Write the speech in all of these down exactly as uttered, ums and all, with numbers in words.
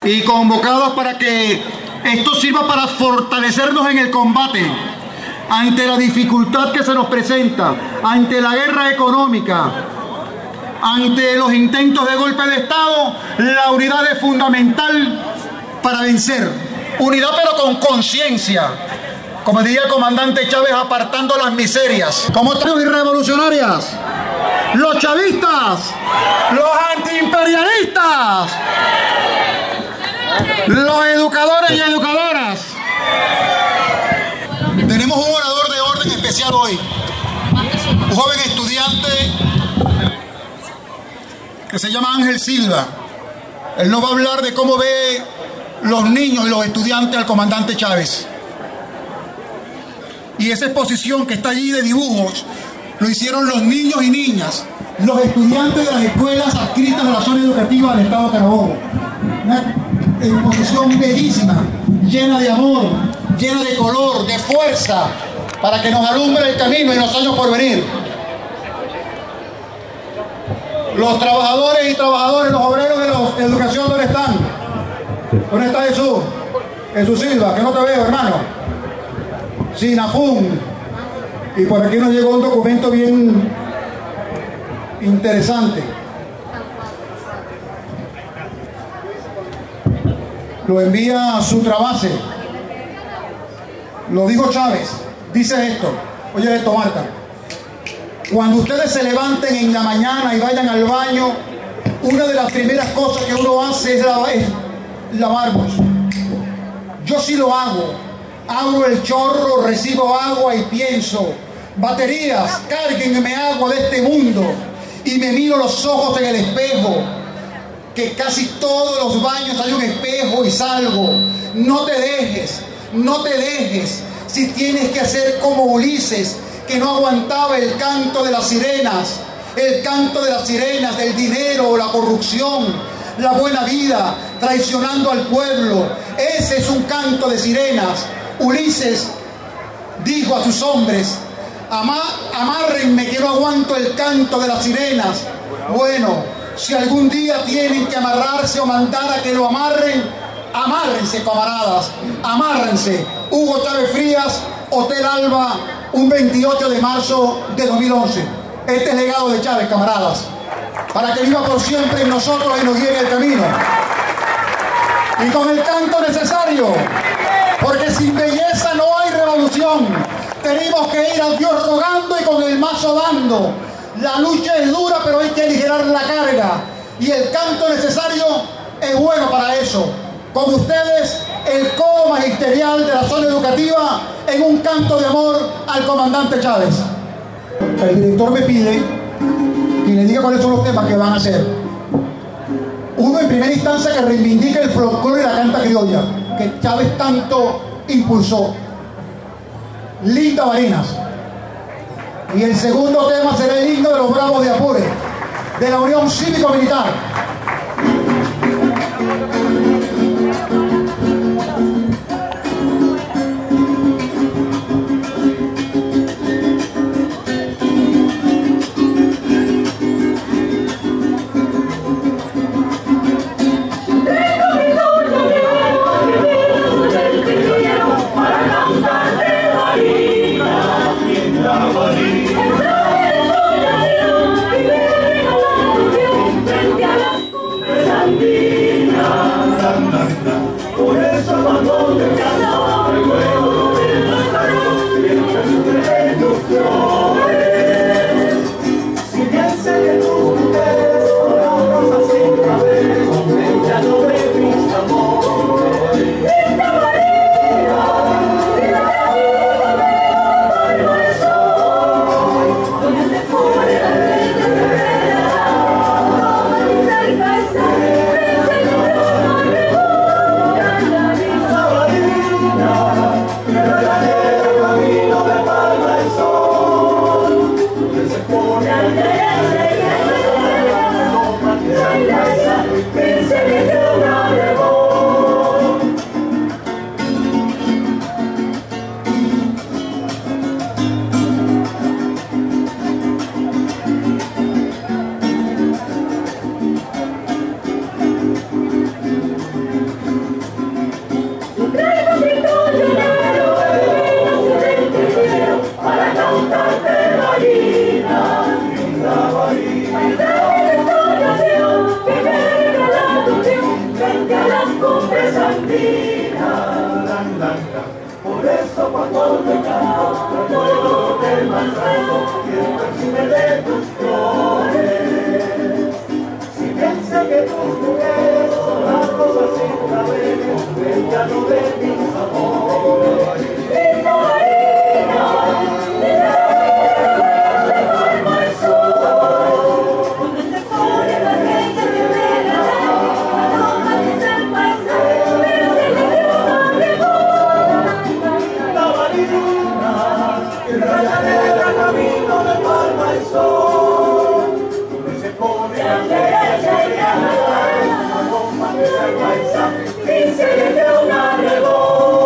y convocados para que esto sirva para fortalecernos en el combate ante la dificultad que se nos presenta, ante la guerra económica, ante los intentos de golpe de Estado. La unidad es fundamental para vencer. Unidad pero con conciencia. Como diría el comandante Chávez, apartando las miserias. ¿Cómo están los revolucionarias? Los chavistas, los antiimperialistas, los educadores y educadoras. Tenemos un orador de orden especial hoy, un joven estudiante que se llama Ángel Silva. Él nos va a hablar de cómo ve los niños y los estudiantes al comandante Chávez. Y esa exposición que está allí de dibujos lo hicieron los niños y niñas, los estudiantes de las escuelas adscritas a la zona educativa del Estado de Carabobo. Una exposición bellísima, llena de amor, llena de color, de fuerza, para que nos alumbre el camino en los años por venir. Los trabajadores y trabajadoras, los obreros de la educación, ¿dónde están? ¿Dónde está Jesús? Jesús Silva, que no te veo, hermano. Sinafún. Y por aquí nos llegó un documento bien interesante. Lo envía Sutrabase. Lo dijo Chávez. Dice esto. Oye esto, Marta. Cuando ustedes se levanten en la mañana y vayan al baño, una de las primeras cosas que uno hace es, lavar, es lavarnos. Yo sí lo hago. Abro el chorro, recibo agua y pienso: baterías, cárguenme agua de este mundo. Y me miro los ojos en el espejo, que casi todos los baños hay un espejo, y salgo. No te dejes, no te dejes. Si tienes que hacer como Ulises, que no aguantaba el canto de las sirenas, el canto de las sirenas del dinero, la corrupción, la buena vida, traicionando al pueblo. Ese es un canto de sirenas. Ulises dijo a sus hombres: Amá, amárrenme, que no aguanto el canto de las sirenas. Bueno, si algún día tienen que amarrarse o mandar a que lo amarren, amárrense, camaradas, amárrense. Hugo Chávez Frías, Hotel Alba, un veintiocho de marzo de dos mil once. Este es el legado de Chávez, camaradas, para que viva por siempre en nosotros y nos guíe en el camino. Y con el canto necesario, porque sin belleza no hay revolución. Tenemos que ir a Dios rogando y con el mazo dando. La lucha es dura, pero hay que aligerar la carga. Y el canto necesario es bueno para eso. Con ustedes, el coro magisterial de la zona educativa en un canto de amor al comandante Chávez. El director me pide que le diga cuáles son los temas que van a hacer. Uno, en primera instancia, que reivindique el folclore y la canta criolla, que Chávez tanto impulsó. Linda Barinas. Y el segundo tema será el himno de los Bravos de Apure, de la Unión Cívico-Militar. Frente a la Marina, por eso cuando te canto, recuerdo del manzano y el perfume de tus flores. Si piensa que tus mujeres son las cosas sin cabello, ella no ve mis amores. Linda Marina, linda Marina, de palma el sol, donde se pone la gente que ve la paloma dice el paisaje, pero se le dio una revolta. Linda Marina, que raya negra camino de palma el sol, donde se pone la derecha y a la paloma dice el paisaje, y se le dio una revolta.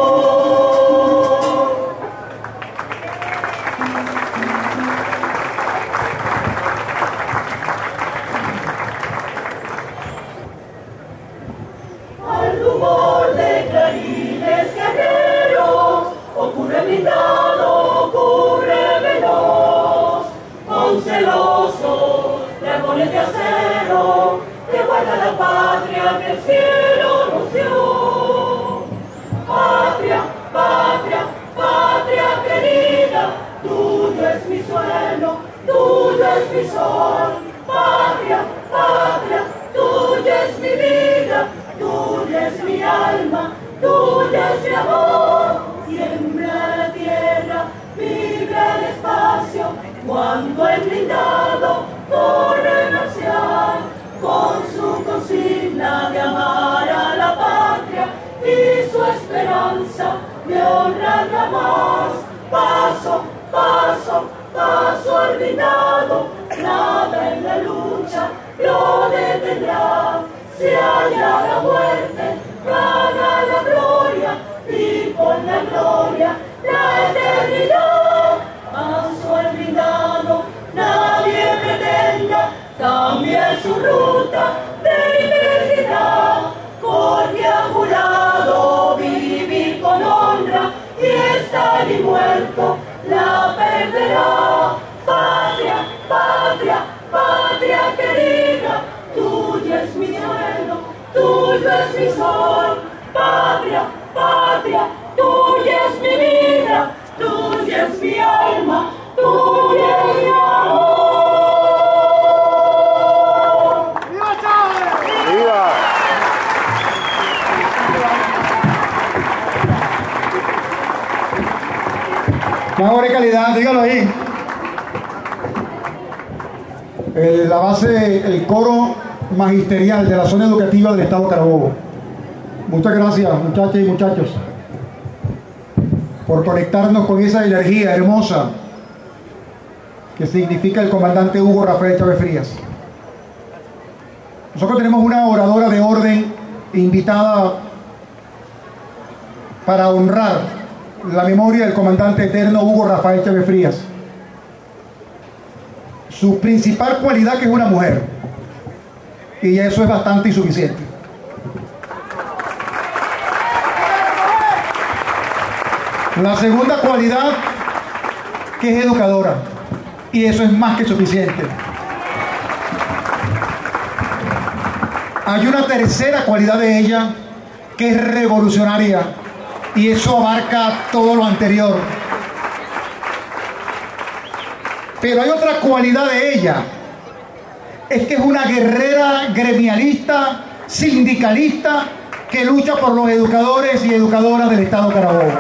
Al rumor de clarines guerreros, ocurre blindado, ocurre veloz, con celosos dragones de acero, que guarda la patria que el cielo nos dio. Patria, patria, patria querida, tuyo es mi suelo, tuyo es mi sol. Patria, patria, tuya es mi vida, tuya es mi alma, tuya es mi amor. Tiembla la tierra, vibra el espacio, cuando el blindado corre marcial, con su consigna de amar a la patria y su esperanza de honrarla más. Paso, paso, paso al blindado, nada en la lucha lo detendrá. Si halla la muerte, gana la gloria, y con la gloria la eternidad. Paso al blindado, nadie pretenda cambiar su ruta de integridad, porque ha jurado vivir con honra y estar y muerto la perderá. Patria, patria, patria querida, tuya es mi suelo, tuyo es mi sol. Patria, patria, tuya es mi vida, tuya es mi alma, tuya es mi amor. ¡Viva! Mejor de calidad, dígalo ahí. El, la base, el coro magisterial de la zona educativa del Estado Carabobo. Muchas gracias, muchachas y muchachos, por conectarnos con esa energía hermosa que significa el comandante Hugo Rafael Chávez Frías. Nosotros tenemos una oradora de orden invitada para honrar la memoria del comandante eterno Hugo Rafael Chávez Frías. Su principal cualidad, que es una mujer, y eso es bastante y suficiente. La segunda cualidad, que es educadora, y eso es más que suficiente. Hay una tercera cualidad de ella, que es revolucionaria, y eso abarca todo lo anterior. Pero hay otra cualidad de ella, es que es una guerrera gremialista, sindicalista, que lucha por los educadores y educadoras del Estado Carabobo.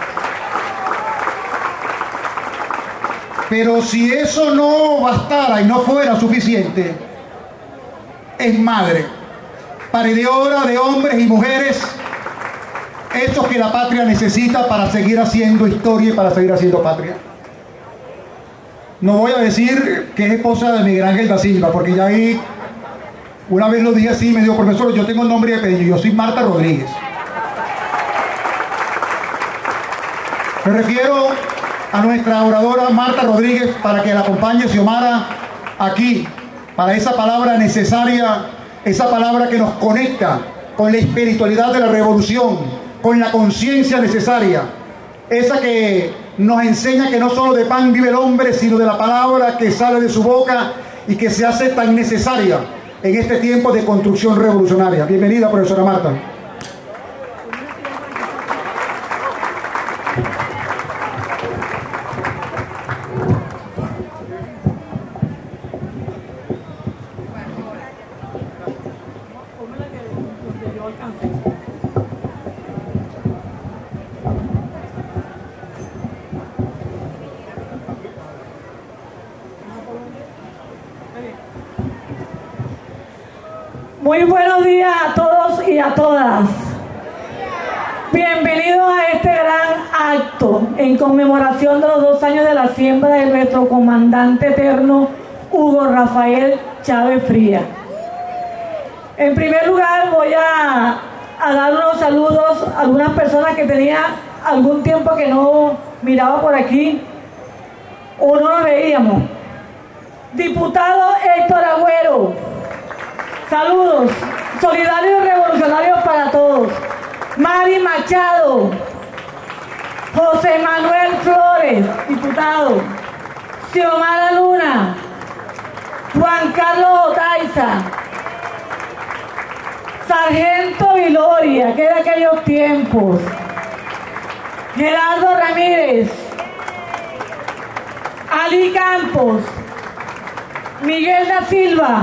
Pero si eso no bastara y no fuera suficiente, es madre, paridora de hombres y mujeres, esos que la patria necesita para seguir haciendo historia y para seguir haciendo patria. No voy a decir que es esposa de Miguel Ángel da Silva, porque ya ahí, una vez lo dije así, me dijo: profesor, yo tengo el nombre y apellido, yo soy Marta Rodríguez. Me refiero a nuestra oradora Marta Rodríguez, para que la acompañe Xiomara aquí, para esa palabra necesaria, esa palabra que nos conecta con la espiritualidad de la revolución, con la conciencia necesaria, esa que nos enseña que no solo de pan vive el hombre, sino de la palabra que sale de su boca y que se hace tan necesaria en este tiempo de construcción revolucionaria. Bienvenida, profesora Marta. Muy buenos días a todos y a todas. Bienvenidos a este gran acto en conmemoración de los dos años de la siembra de nuestro comandante eterno Hugo Rafael Chávez Frías. En primer lugar voy a, a dar unos saludos a algunas personas que tenía algún tiempo que no miraba por aquí o no nos veíamos. Diputado Héctor Agüero, saludos, solidarios y revolucionarios para todos. Mari Machado, José Manuel Flores, diputado. Xiomara Luna, Juan Carlos Otaiza, Sargento Viloria, que de aquellos tiempos. Gerardo Ramírez, Ali Campos, Miguel da Silva,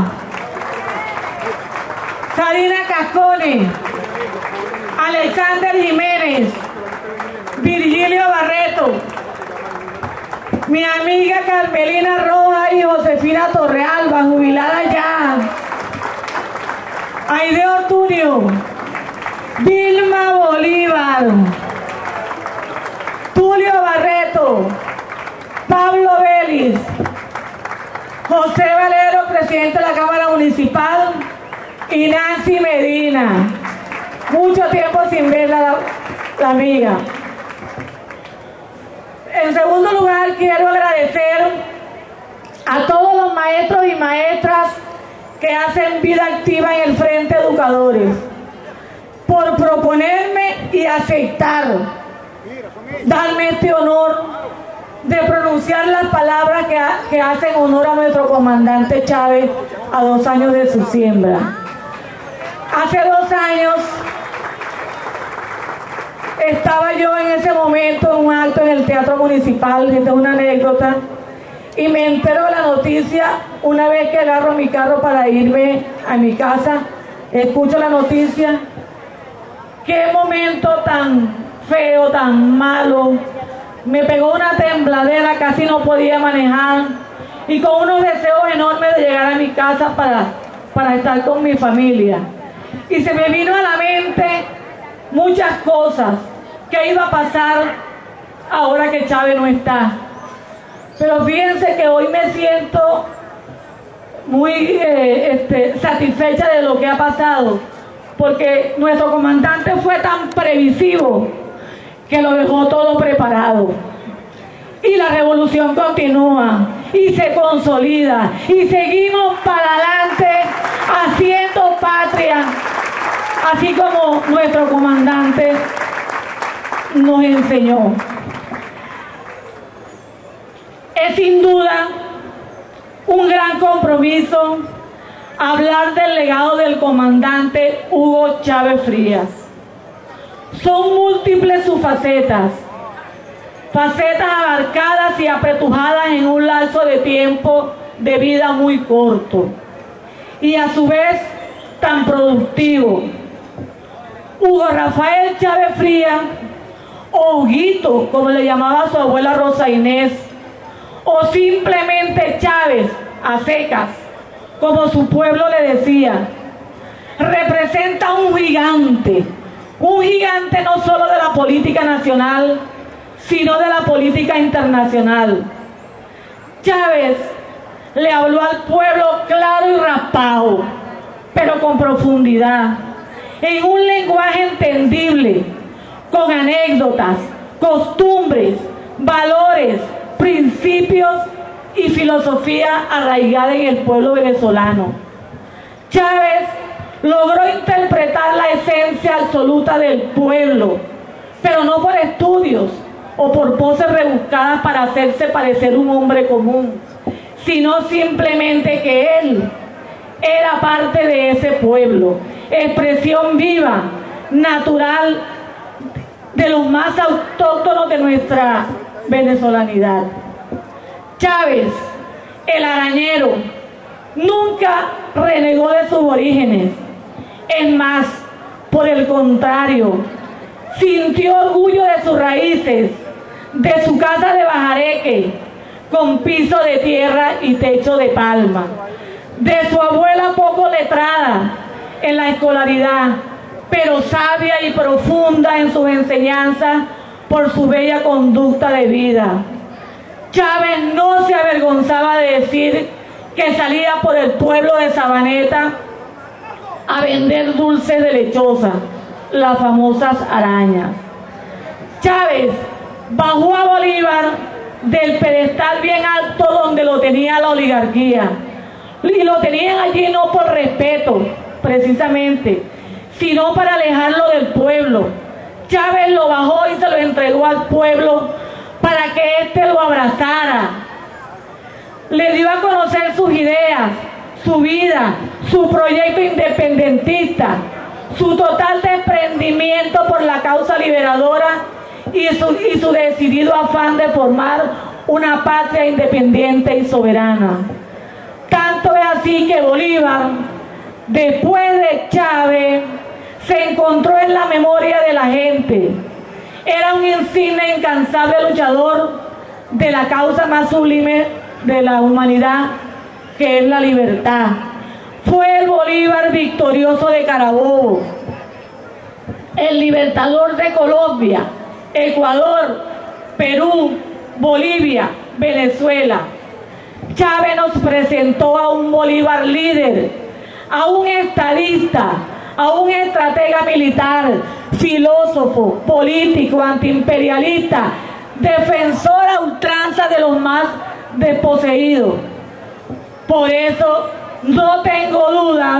Sarina Cascone, Alexander Jiménez, Virgilio Barreto, mi amiga Carmelina Rojas y Josefina Torrealba, jubilada ya, Aide Ortuño, Vilma Bolívar, Tulio Barreto, Pablo Vélez, José Valero, presidente de la Cámara Municipal, y Nancy Medina. Mucho tiempo sin ver a la, la amiga. En segundo lugar, quiero agradecer a todos los maestros y maestras que hacen vida activa en el Frente Educadores por proponerme y aceptar darme este honor de pronunciar las palabras que, ha, que hacen honor a nuestro comandante Chávez a dos años de su siembra. Hace dos años estaba yo en ese momento en un acto en el Teatro Municipal, esta es una anécdota, y me entero de la noticia una vez que agarro mi carro para irme a mi casa, escucho la noticia, qué momento tan feo, tan malo, me pegó una tembladera, casi no podía manejar, y con unos deseos enormes de llegar a mi casa para, para estar con mi familia. Y se me vino a la mente muchas cosas que iba a pasar ahora que Chávez no está. Pero fíjense que hoy me siento muy eh, este, satisfecha de lo que ha pasado, porque nuestro comandante fue tan previsivo que lo dejó todo preparado. Y la revolución continúa y se consolida y seguimos para adelante haciendo patria, así como nuestro comandante nos enseñó. Es sin duda un gran compromiso hablar del legado del comandante Hugo Chávez Frías. Son múltiples sus facetas, facetas abarcadas y apretujadas en un lapso de tiempo de vida muy corto y a su vez tan productivo. Hugo Rafael Chávez Frías, o Huguito, como le llamaba su abuela Rosa Inés, o simplemente Chávez, a secas, como su pueblo le decía, representa un gigante, un gigante no solo de la política nacional, sino de la política internacional. Chávez le habló al pueblo claro y raspado, pero con profundidad, en un lenguaje entendible, con anécdotas, costumbres, valores, principios y filosofía arraigada en el pueblo venezolano. Chávez logró interpretar la esencia absoluta del pueblo, pero no por estudios o por poses rebuscadas para hacerse parecer un hombre común, sino simplemente que él era parte de ese pueblo, expresión viva, natural, de los más autóctonos de nuestra venezolanidad. Chávez, el arañero, nunca renegó de sus orígenes. Es más, por el contrario, sintió orgullo de sus raíces, de su casa de Bajareque, con piso de tierra y techo de palma, de su abuela poco letrada en la escolaridad, pero sabia y profunda en sus enseñanzas por su bella conducta de vida. Chávez no se avergonzaba de decir que salía por el pueblo de Sabaneta a vender dulces de lechosa, las famosas arañas. Chávez bajó a Bolívar del pedestal bien alto donde lo tenía la oligarquía, y lo tenían allí no por respeto precisamente, sino para alejarlo del pueblo. Chávez lo bajó y se lo entregó al pueblo para que éste lo abrazara. Le dio a conocer sus ideas, su vida, su proyecto independentista, su total desprendimiento por la causa liberadora y su, y su decidido afán de formar una patria independiente y soberana. Tanto es así que Bolívar, después de Chávez, se encontró en la memoria de la gente. Era un insigne e incansable luchador de la causa más sublime de la humanidad, que es la libertad. Fue el Bolívar victorioso de Carabobo, el libertador de Colombia, Ecuador, Perú, Bolivia, Venezuela. Chávez nos presentó a un Bolívar líder, a un estadista, a un estratega militar, filósofo, político, antiimperialista, defensor a ultranza de los más desposeídos. Por eso no tengo dudas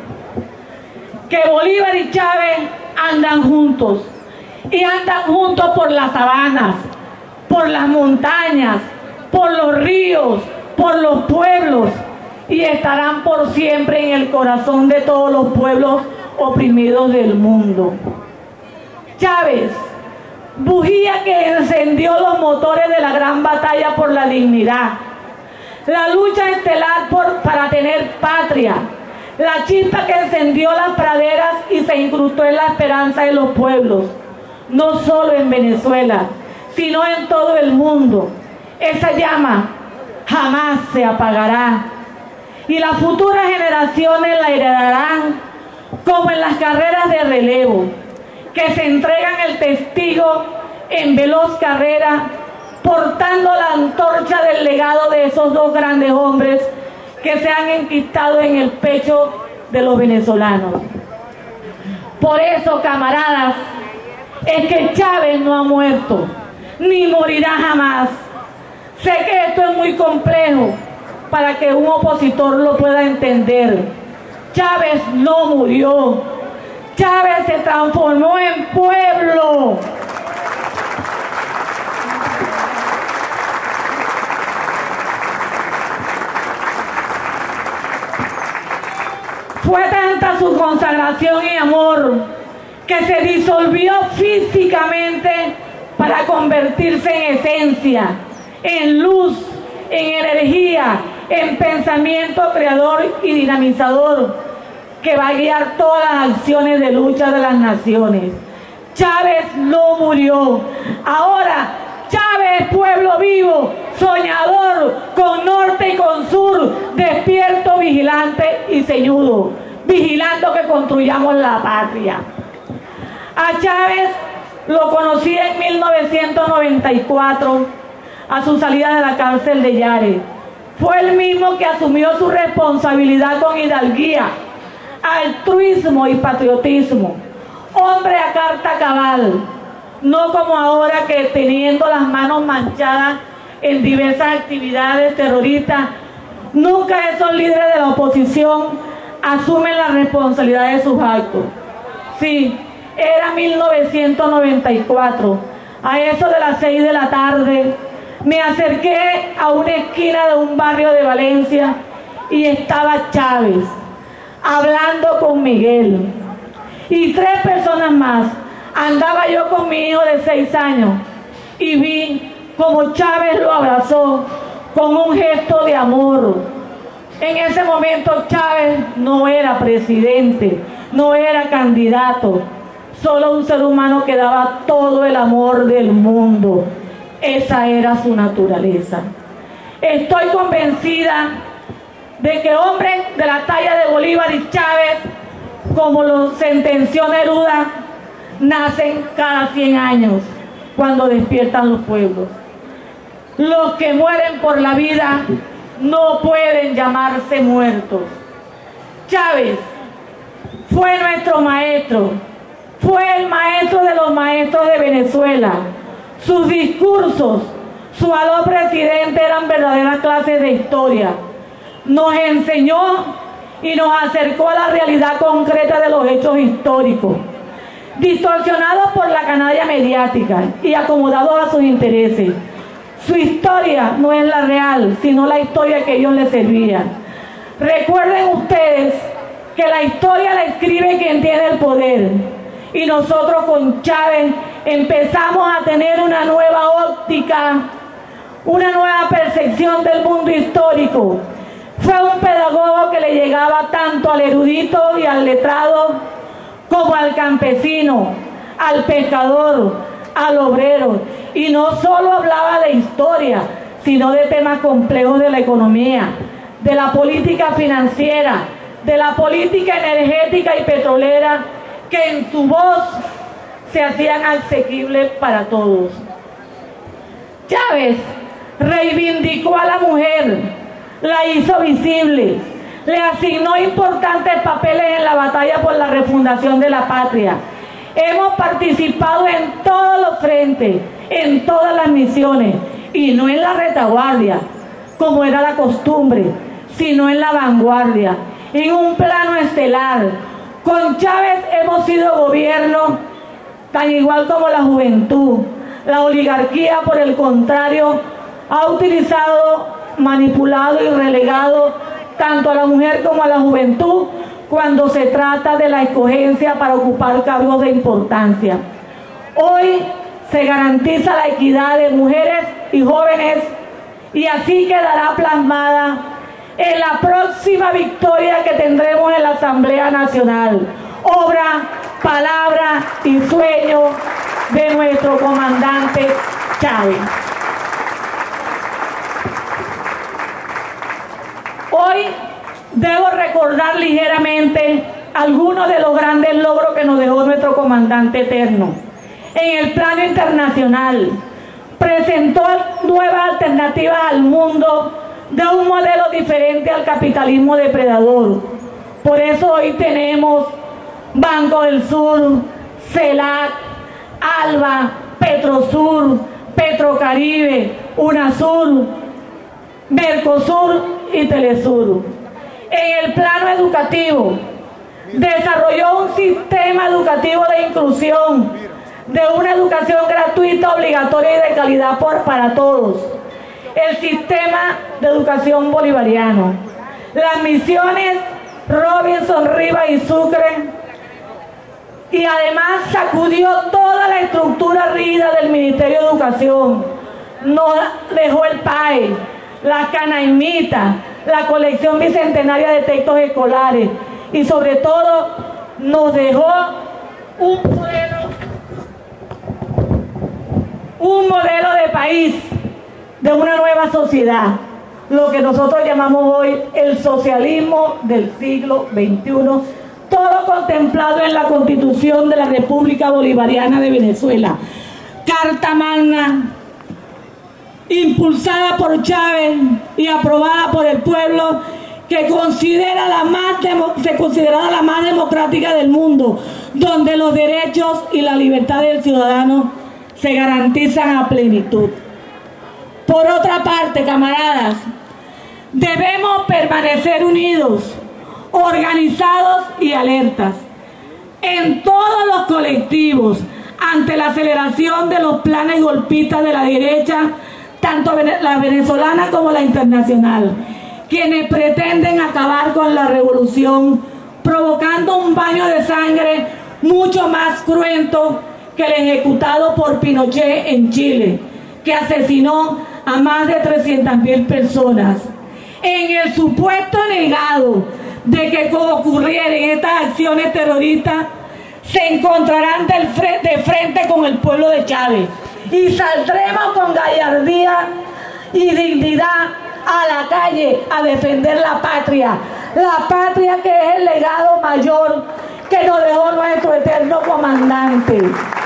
que Bolívar y Chávez andan juntos, y andan juntos por las sabanas, por las montañas, por los ríos, por los pueblos, y estarán por siempre en el corazón de todos los pueblos oprimidos del mundo. Chávez, bujía que encendió los motores de la gran batalla por la dignidad, la lucha estelar por, para tener patria, la chispa que encendió las praderas y se incrustó en la esperanza de los pueblos, no solo en Venezuela, sino en todo el mundo. Esa llama jamás se apagará, y las futuras generaciones la heredarán como en las carreras de relevo, que se entregan el testigo en veloz carrera, portando la antorcha del legado de esos dos grandes hombres que se han enquistado en el pecho de los venezolanos. Por eso, camaradas, es que Chávez no ha muerto, ni morirá jamás. Sé que esto es muy complejo para que un opositor lo pueda entender. Chávez no murió. Chávez se transformó en pueblo. Fue tanta su consagración y amor que se disolvió físicamente para convertirse en esencia, en luz, en energía, en pensamiento creador y dinamizador que va a guiar todas las acciones de lucha de las naciones. Chávez no murió. Ahora Chávez, pueblo vivo, soñador, con norte y con sur, despierto, vigilante y ceñudo, vigilando que construyamos la patria. A Chávez lo conocí en mil novecientos noventa y cuatro, a su salida de la cárcel de Yare. Fue el mismo que asumió su responsabilidad con hidalguía, altruismo y patriotismo. Hombre a carta cabal, no como ahora que teniendo las manos manchadas en diversas actividades terroristas, nunca esos líderes de la oposición asumen la responsabilidad de sus actos. Sí, era mil novecientos noventa y cuatro, a eso de las seis de la tarde, me acerqué a una esquina de un barrio de Valencia y estaba Chávez hablando con Miguel y tres personas más. Andaba yo con mi hijo de seis años y vi como Chávez lo abrazó con un gesto de amor. En ese momento Chávez no era presidente, no era candidato, solo un ser humano que daba todo el amor del mundo. Esa era su naturaleza. Estoy convencida de que hombres de la talla de Bolívar y Chávez como lo sentenció Neruda, nacen cada cien años cuando despiertan los pueblos. Los que mueren por la vida no pueden llamarse muertos. Chávez fue nuestro maestro, fue el maestro de los maestros de Venezuela. Sus discursos, su aló presidente eran verdaderas clases de historia. Nos enseñó y nos acercó a la realidad concreta de los hechos históricos, distorsionados por la canalla mediática y acomodados a sus intereses. Su historia no es la real, sino la historia que ellos les servían. Recuerden ustedes que la historia la escribe quien tiene el poder, y nosotros con Chávez empezamos a tener una nueva óptica, una nueva percepción del mundo histórico. Fue un pedagogo que le llegaba tanto al erudito y al letrado como al campesino, al pescador, al obrero, y no solo hablaba de historia, sino de temas complejos de la economía, de la política financiera, de la política energética y petrolera, que en su voz se hacían asequibles para todos. Chávez reivindicó a la mujer, la hizo visible, le asignó importantes papeles en la batalla por la refundación de la patria. Hemos participado en todos los frentes, en todas las misiones, y no en la retaguardia, como era la costumbre, sino en la vanguardia, en un plano estelar. Con Chávez hemos sido gobierno tan igual como la juventud. La oligarquía, por el contrario, ha utilizado, manipulado y relegado tanto a la mujer como a la juventud cuando se trata de la escogencia para ocupar cargos de importancia. Hoy se garantiza la equidad de mujeres y jóvenes, y así quedará plasmada en la próxima victoria que tendremos en la Asamblea Nacional. Obra, palabra y sueño de nuestro comandante Chávez. Hoy debo recordar ligeramente algunos de los grandes logros que nos dejó nuestro comandante eterno. En el plano internacional, presentó nuevas alternativas al mundo de un modelo diferente al capitalismo depredador. Por eso hoy tenemos Banco del Sur, CELAC, ALBA, Petrosur, Petrocaribe, UNASUR, Mercosur y Telesur. En el plano educativo, desarrolló un sistema educativo de inclusión, de una educación gratuita, obligatoria y de calidad por, para todos. El sistema de educación bolivariano. Las misiones Robinson, Rivas y Sucre, y además sacudió toda la estructura rígida del Ministerio de Educación. Nos dejó el P A E, la Canaimita, la colección bicentenaria de textos escolares, y sobre todo nos dejó un modelo, un modelo de país, de una nueva sociedad, lo que nosotros llamamos hoy el socialismo del siglo veintiuno, todo contemplado en la Constitución de la República Bolivariana de Venezuela, Carta Magna, impulsada por Chávez y aprobada por el pueblo, que considera la más demo, se considera la más democrática del mundo, donde los derechos y la libertad del ciudadano se garantizan a plenitud. Por otra parte, camaradas, debemos permanecer unidos, organizados y alertas en todos los colectivos ante la aceleración de los planes golpistas de la derecha, tanto la venezolana como la internacional, quienes pretenden acabar con la revolución, provocando un baño de sangre mucho más cruento que el ejecutado por Pinochet en Chile, que asesinó a más de trescientas mil personas. En el supuesto negado de que ocurrieran estas acciones terroristas, se encontrarán del frente, de frente con el pueblo de Chávez, y saldremos con gallardía y dignidad a la calle a defender la patria, la patria que es el legado mayor que nos dejó nuestro eterno comandante.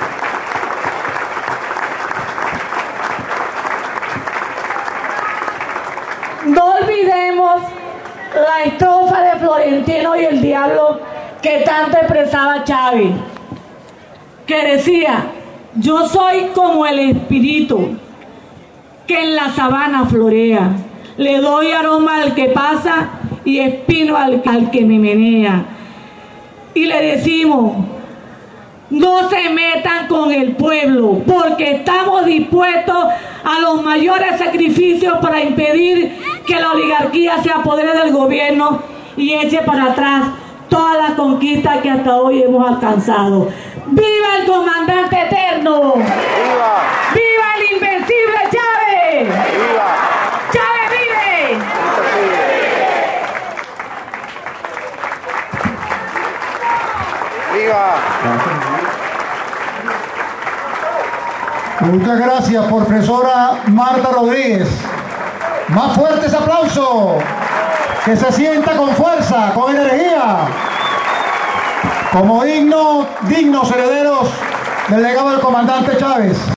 No olvidemos la estrofa de Florentino y el Diablo que tanto expresaba Chávez, que decía: yo soy como el espíritu que en la sabana florea, le doy aroma al que pasa y espino al, al que me menea. Y le decimos: no se metan con el pueblo, porque estamos dispuestos a los mayores sacrificios para impedir que la oligarquía se apodere del gobierno y eche para atrás todas las conquistas que hasta hoy hemos alcanzado. ¡Viva el comandante eterno! ¡Viva! ¡Viva el invencible Chávez! ¡Viva! ¡Chávez vive! ¡Viva! Muchas gracias, profesora Marta Rodríguez. Más fuerte ese aplauso. Que se sienta con fuerza, con energía. Como digno, dignos herederos del legado del comandante Chávez.